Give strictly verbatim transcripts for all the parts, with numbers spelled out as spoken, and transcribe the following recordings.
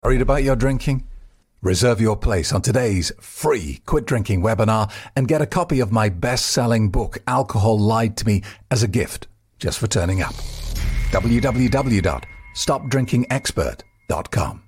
Worried about your drinking? Reserve your place on today's free Quit Drinking webinar and get a copy of my best-selling book, Alcohol Lied to Me, as a gift just for turning up. w w w dot stop drinking expert dot com.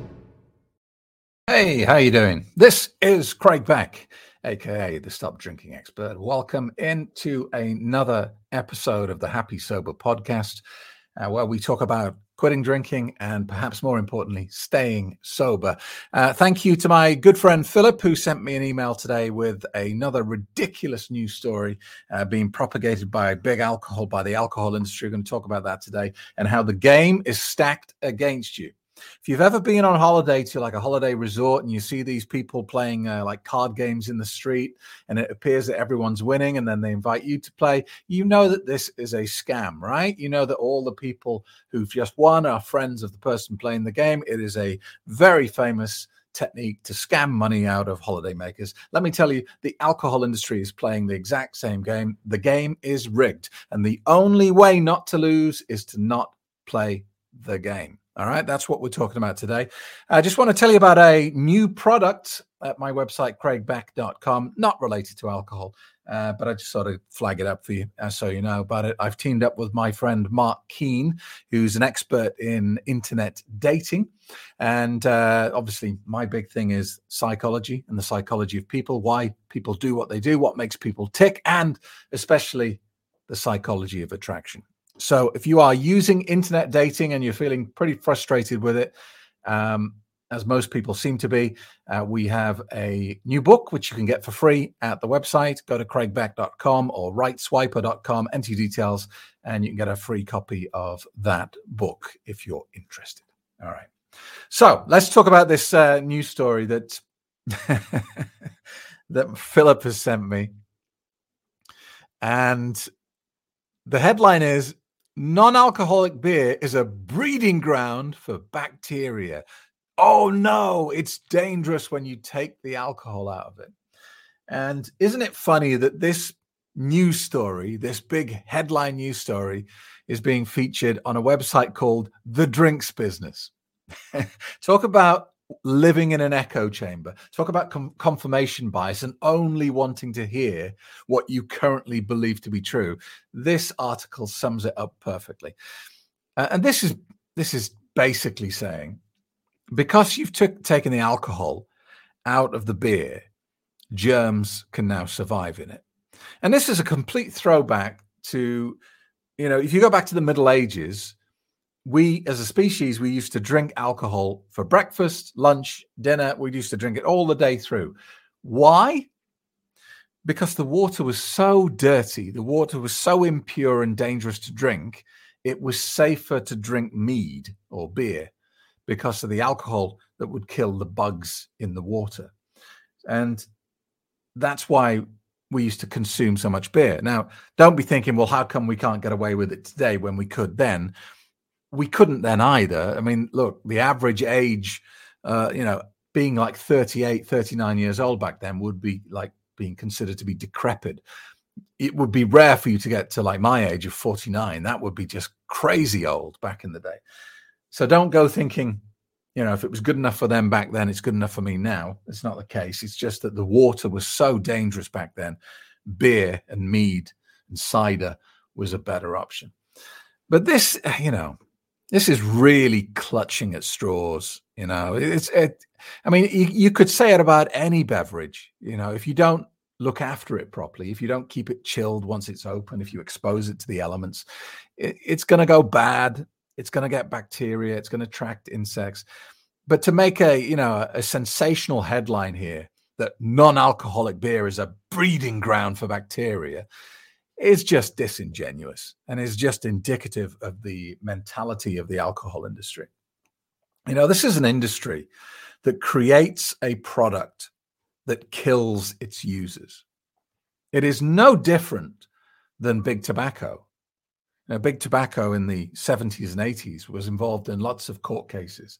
Hey, how you doing? This is Craig Beck, aka the Stop Drinking Expert. Welcome into another episode of the Happy Sober podcast, uh, where we talk about quitting drinking and, perhaps more importantly, staying sober. Uh, thank you to my good friend Philip, who sent me an email today with another ridiculous news story uh, being propagated by big alcohol, by the alcohol industry. We're going to talk about that today and how the game is stacked against you. If you've ever been on holiday to like a holiday resort and you see these people playing uh, like card games in the street and it appears that everyone's winning and then they invite you to play, you know that this is a scam, right? You know that all the people who've just won are friends of the person playing the game. It is a very famous technique to scam money out of holidaymakers. Let me tell you, the alcohol industry is playing the exact same game. The game is rigged, and the only way not to lose is to not play the game. All right, that's what we're talking about today. I just want to tell you about a new product at my website, craig beck dot com, not related to alcohol, uh, but I just sort of flag it up for you uh, so you know about it. I've teamed up with my friend Mark Keane, who's an expert in internet dating. And uh, obviously, my big thing is psychology and the psychology of people, why people do what they do, what makes people tick, and especially the psychology of attraction. So if you are using internet dating and you're feeling pretty frustrated with it, um, as most people seem to be, uh, we have a new book, which you can get for free at the website. Go to craig beck dot com or right swiper dot com, enter your details, and you can get a free copy of that book if you're interested. All right. So let's talk about this uh, news story that, that Philip has sent me. And the headline is, non-alcoholic beer is a breeding ground for bacteria. Oh no, it's dangerous when you take the alcohol out of it. And isn't it funny that this news story, this big headline news story, is being featured on a website called The Drinks Business? Talk about living in an echo chamber. Talk about com- confirmation bias and only wanting to hear what you currently believe to be true. This article sums it up perfectly. Uh, and this is this is basically saying, because you've took, taken the alcohol out of the beer, germs can now survive in it. And this is a complete throwback to, you know, if you go back to the Middle Ages, we, as a species, we used to drink alcohol for breakfast, lunch, dinner. We used to drink it all the day through. Why? Because the water was so dirty, the water was so impure and dangerous to drink, it was safer to drink mead or beer because of the alcohol that would kill the bugs in the water. And that's why we used to consume so much beer. Now, don't be thinking, well, how come we can't get away with it today when we could then? We couldn't then either. I mean, look, the average age, uh, you know, being like thirty-eight, thirty-nine years old back then would be like being considered to be decrepit. It would be rare for you to get to like my age of forty-nine. That would be just crazy old back in the day. So don't go thinking, you know, if it was good enough for them back then, it's good enough for me now. It's not the case. It's just that the water was so dangerous back then. Beer and mead and cider was a better option. But this, you know, this is really clutching at straws. You know, it's, it, I mean, you, you could say it about any beverage. You know, if you don't look after it properly, if you don't keep it chilled once it's open, if you expose it to the elements, it, it's going to go bad. It's going to get bacteria. It's going to attract insects. But to make a, you know, a, a sensational headline here that non-alcoholic beer is a breeding ground for bacteria is just disingenuous and is just indicative of the mentality of the alcohol industry. You know, this is an industry that creates a product that kills its users. It is no different than big tobacco. Now, big tobacco in the seventies and eighties was involved in lots of court cases,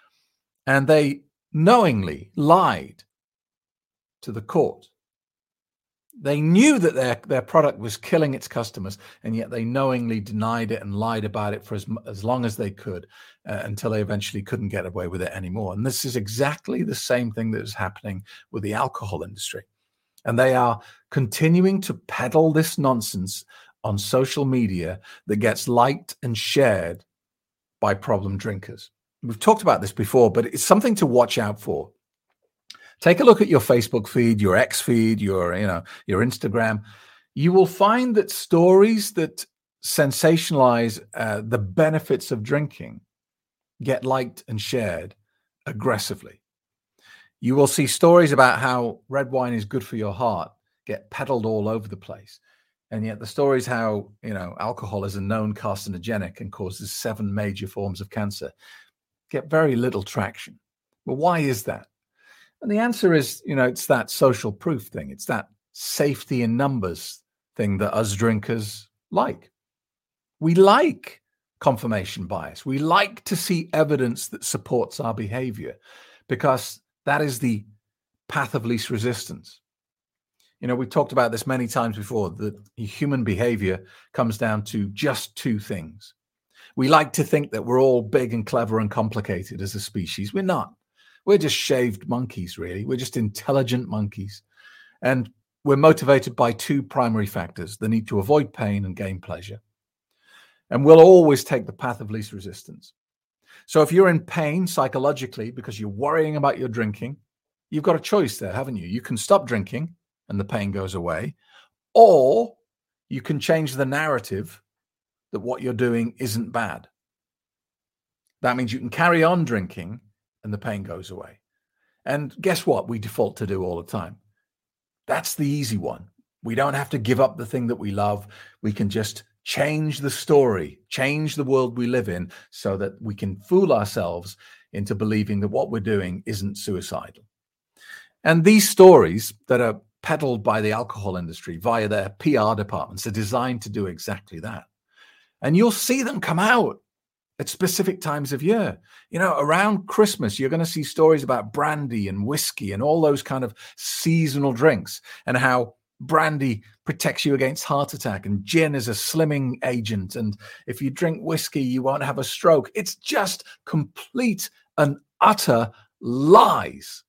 and they knowingly lied to the court They knew that their, their product was killing its customers, and yet they knowingly denied it and lied about it for as, as long as they could uh, until they eventually couldn't get away with it anymore. And this is exactly the same thing that is happening with the alcohol industry. And they are continuing to peddle this nonsense on social media that gets liked and shared by problem drinkers. We've talked about this before, but it's something to watch out for. Take a look at your Facebook feed, your X feed, your, you know, your Instagram. You will find that stories that sensationalize uh, the benefits of drinking get liked and shared aggressively. You will see stories about how red wine is good for your heart get peddled all over the place. And yet the stories how, you know, alcohol is a known carcinogenic and causes seven major forms of cancer get very little traction. But why is that? And the answer is, you know, it's that social proof thing. It's that safety in numbers thing that us drinkers like. We like confirmation bias. We like to see evidence that supports our behavior because that is the path of least resistance. You know, we've talked about this many times before, that human behavior comes down to just two things. We like to think that we're all big and clever and complicated as a species. We're not. We're just shaved monkeys, really. We're just intelligent monkeys. And we're motivated by two primary factors, the need to avoid pain and gain pleasure. And we'll always take the path of least resistance. So if you're in pain psychologically because you're worrying about your drinking, you've got a choice there, haven't you? You can stop drinking and the pain goes away, or you can change the narrative that what you're doing isn't bad. That means you can carry on drinking and the pain goes away. And guess what? We default to do all the time. That's the easy one. We don't have to give up the thing that we love. We can just change the story, change the world we live in so that we can fool ourselves into believing that what we're doing isn't suicidal. And these stories that are peddled by the alcohol industry via their P R departments are designed to do exactly that. And you'll see them come out at specific times of year. You know, around Christmas, you're going to see stories about brandy and whiskey and all those kind of seasonal drinks, and how brandy protects you against heart attack and gin is a slimming agent. And if you drink whiskey, you won't have a stroke. It's just complete and utter lies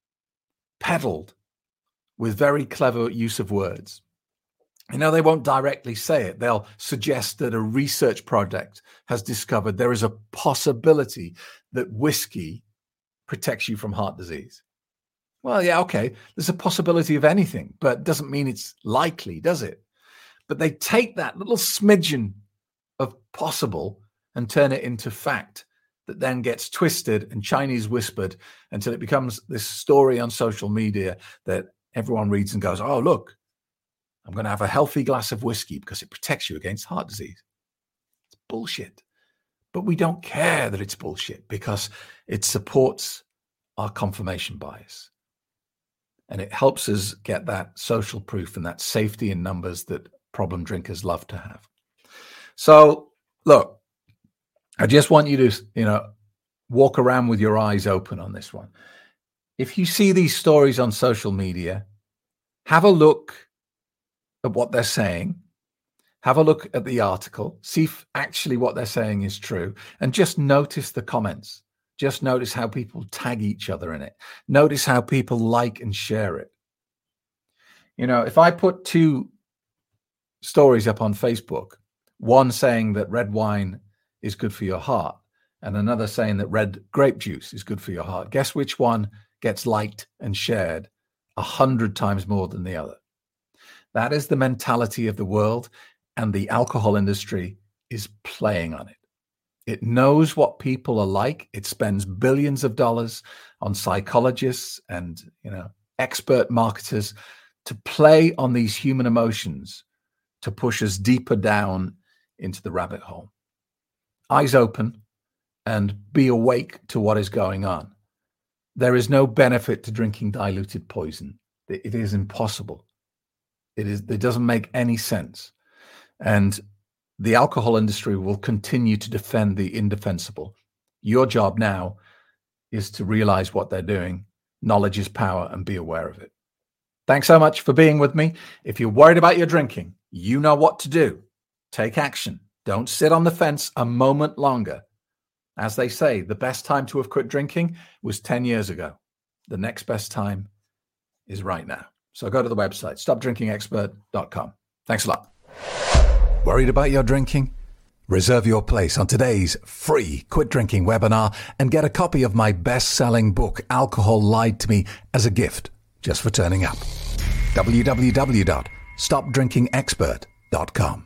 peddled with very clever use of words. You know, they won't directly say it. They'll suggest that a research project has discovered there is a possibility that whiskey protects you from heart disease. Well, yeah, okay. There's a possibility of anything, but it doesn't mean it's likely, does it? But they take that little smidgen of possible and turn it into fact that then gets twisted and Chinese whispered until it becomes this story on social media that everyone reads and goes, oh, look, I'm going to have a healthy glass of whiskey because it protects you against heart disease. It's bullshit. But we don't care that it's bullshit because it supports our confirmation bias. And it helps us get that social proof and that safety in numbers that problem drinkers love to have. So, look, I just want you to, you know, walk around with your eyes open on this one. If you see these stories on social media, have a look at what they're saying, have a look at the article, see if actually what they're saying is true, and just notice the comments. Just notice how people tag each other in it. Notice how people like and share it. You know, if I put two stories up on Facebook, one saying that red wine is good for your heart and another saying that red grape juice is good for your heart, guess which one gets liked and shared a hundred times more than the other? That is the mentality of the world, and the alcohol industry is playing on it. It knows what people are like. It spends billions of dollars on psychologists and, you know, expert marketers to play on these human emotions to push us deeper down into the rabbit hole. Eyes open and be awake to what is going on. There is no benefit to drinking diluted poison. It is impossible. It is. It doesn't make any sense. And the alcohol industry will continue to defend the indefensible. Your job now is to realize what they're doing. Knowledge is power, and be aware of it. Thanks so much for being with me. If you're worried about your drinking, you know what to do. Take action. Don't sit on the fence a moment longer. As they say, the best time to have quit drinking was ten years ago. The next best time is right now. So go to the website, stop drinking expert dot com. Thanks a lot. Worried about your drinking? Reserve your place on today's free Quit Drinking webinar and get a copy of my best-selling book, Alcohol Lied to Me, as a gift just for turning up. w w w dot stop drinking expert dot com